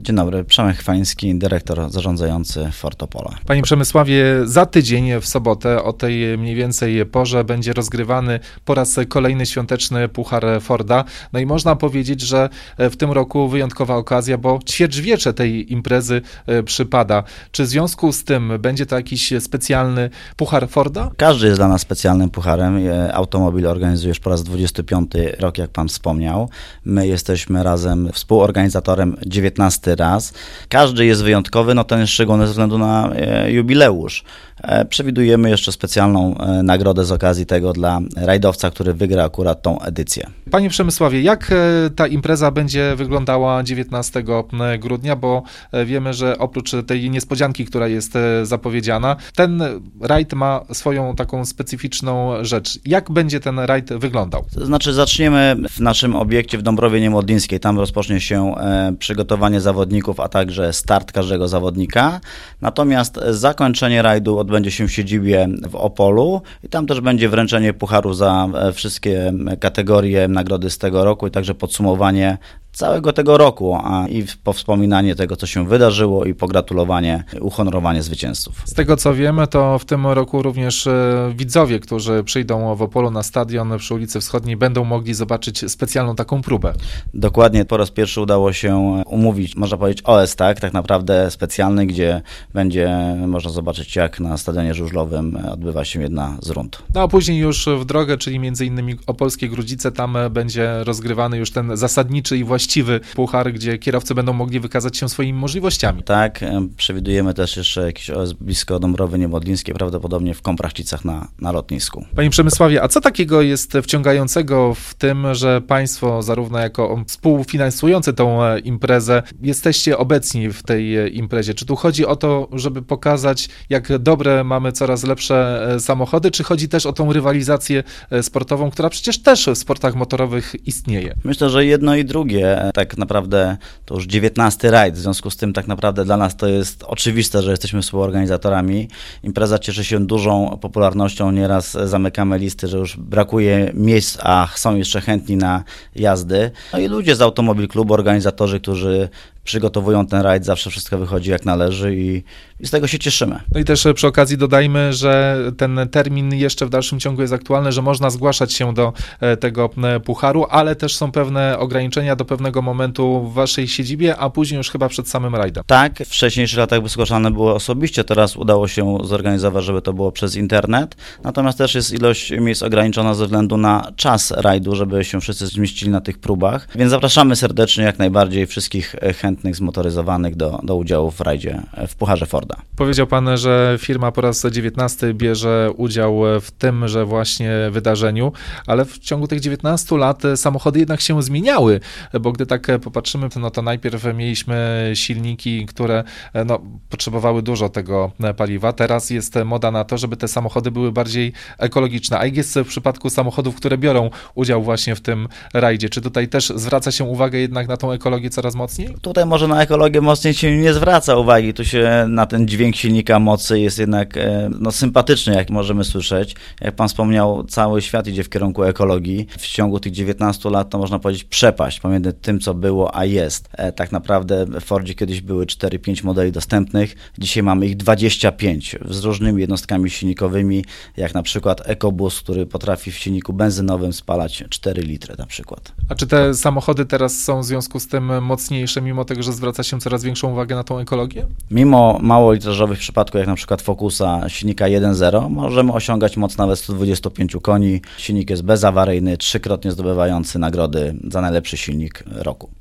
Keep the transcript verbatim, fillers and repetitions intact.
Dzień dobry, Przemek Chwaliński, dyrektor zarządzający Ford Opole. Panie Przemysławie, za tydzień w sobotę o tej mniej więcej porze będzie rozgrywany po raz kolejny świąteczny Puchar Forda. No i można powiedzieć, że w tym roku wyjątkowa okazja, bo ćwierćwiecze tej imprezy przypada. Czy w związku z tym będzie to jakiś specjalny Puchar Forda? Każdy jest dla nas specjalnym pucharem. Automobil organizuje już po raz dwudziesty piąty rok, jak pan wspomniał. My jesteśmy razem współorganizatorem dziewiętnasty raz. Każdy jest wyjątkowy, no ten jest szczególny ze względu na e, jubileusz. E, przewidujemy jeszcze specjalną e, nagrodę z okazji tego dla rajdowca, który wygra akurat tą edycję. Panie Przemysławie, jak e, ta impreza będzie wyglądała dziewiętnastego grudnia, bo e, wiemy, że oprócz tej niespodzianki, która jest e, zapowiedziana, ten rajd ma swoją taką specyficzną rzecz. Jak będzie ten rajd wyglądał? To znaczy zaczniemy w naszym obiekcie w Dąbrowie Niemodlińskiej. Tam rozpocznie się e, przygotowanie zawodników, a także start każdego zawodnika. Natomiast zakończenie rajdu odbędzie się w siedzibie w Opolu i tam też będzie wręczenie pucharu za wszystkie kategorie nagrody z tego roku i także podsumowanie całego tego roku, a i powspominanie tego, co się wydarzyło i pogratulowanie, uhonorowanie zwycięzców. Z tego, co wiemy, to w tym roku również widzowie, którzy przyjdą w Opolu na stadion przy ulicy Wschodniej, będą mogli zobaczyć specjalną taką próbę. Dokładnie, po raz pierwszy udało się umówić, można powiedzieć, O S, tak, tak naprawdę specjalny, gdzie będzie można zobaczyć, jak na stadionie żużlowym odbywa się jedna z rund. No a później już w drogę, czyli między innymi Opolskie Grudzice, tam będzie rozgrywany już ten zasadniczy i właściwy właściwy puchar, gdzie kierowcy będą mogli wykazać się swoimi możliwościami. Tak, przewidujemy też jeszcze jakiś O S blisko Dąbrowy Niemodlińskiej, prawdopodobnie w Komprachcicach na, na lotnisku. Panie Przemysławie, a co takiego jest wciągającego w tym, że państwo, zarówno jako współfinansujący tą imprezę, jesteście obecni w tej imprezie? Czy tu chodzi o to, żeby pokazać, jak dobre mamy coraz lepsze samochody, czy chodzi też o tą rywalizację sportową, która przecież też w sportach motorowych istnieje? Myślę, że jedno i drugie. Tak naprawdę to już dziewiętnasty rajd, w związku z tym tak naprawdę dla nas to jest oczywiste, że jesteśmy współorganizatorami. Impreza cieszy się dużą popularnością, nieraz zamykamy listy, że już brakuje miejsc, a są jeszcze chętni na jazdy. No i ludzie z Automobil Klubu, organizatorzy, którzy przygotowują ten rajd, zawsze wszystko wychodzi jak należy i, i z tego się cieszymy. No i też przy okazji dodajmy, że ten termin jeszcze w dalszym ciągu jest aktualny, że można zgłaszać się do tego pucharu, ale też są pewne ograniczenia do pewnego momentu w waszej siedzibie, a później już chyba przed samym rajdem. Tak, w wcześniejszych latach zgłaszane było osobiście, teraz udało się zorganizować, żeby to było przez internet, natomiast też jest ilość miejsc ograniczona ze względu na czas rajdu, żeby się wszyscy zmieścili na tych próbach, więc zapraszamy serdecznie jak najbardziej wszystkich chętnych zmotoryzowanych do, do udziału w rajdzie w Pucharze Forda. Powiedział pan, że firma po raz dziewiętnasty bierze udział w tymże właśnie wydarzeniu, ale w ciągu tych dziewiętnastu lat samochody jednak się zmieniały, bo gdy tak popatrzymy, no to najpierw mieliśmy silniki, które no, potrzebowały dużo tego paliwa. Teraz jest moda na to, żeby te samochody były bardziej ekologiczne. A jak jest w przypadku samochodów, które biorą udział właśnie w tym rajdzie? Czy tutaj też zwraca się uwagę jednak na tą ekologię coraz mocniej? Tutaj może na ekologię mocniej się nie zwraca uwagi, tu się na ten dźwięk silnika mocy jest jednak no, sympatyczny, jak możemy słyszeć. Jak pan wspomniał, cały świat idzie w kierunku ekologii. W ciągu tych dziewiętnastu lat to można powiedzieć przepaść pomiędzy tym, co było, a jest. E, tak naprawdę w Fordzie kiedyś były cztery pięć modeli dostępnych, dzisiaj mamy ich dwadzieścia pięć z różnymi jednostkami silnikowymi, jak na przykład EcoBoost, który potrafi w silniku benzynowym spalać cztery litry na przykład. A czy te samochody teraz są w związku z tym mocniejsze, mimo tego, że zwraca się coraz większą uwagę na tą ekologię? Mimo małolitrażowych przypadków, jak na przykład Focusa silnika jeden zero, możemy osiągać moc nawet sto dwadzieścia pięć koni. Silnik jest bezawaryjny, trzykrotnie zdobywający nagrody za najlepszy silnik roku.